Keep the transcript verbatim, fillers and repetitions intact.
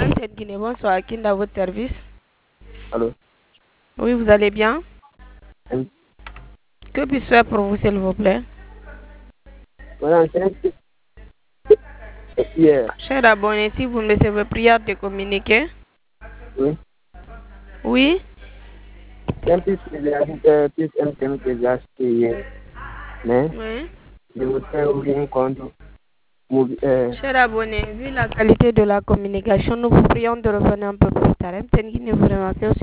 Cette Guinée, bonsoir, Kinda, à votre service. Allô? Oui, vous allez bien? Oui. Que puis-je faire pour vous, s'il vous plaît? Voilà, c'est hier. Cher abonné, si vous me laissez vos prières de communiquer. Oui. Oui? C'est un plus que j'ai acheté, plus un thème que j'ai acheté hier. Mais Oui. je voudrais ouvrir un compte. mobi- Euh, Cher abonné, vu la qualité de la communication, nous vous prions de revenir un peu plus tard. Mtengine vraiment, c'est aussi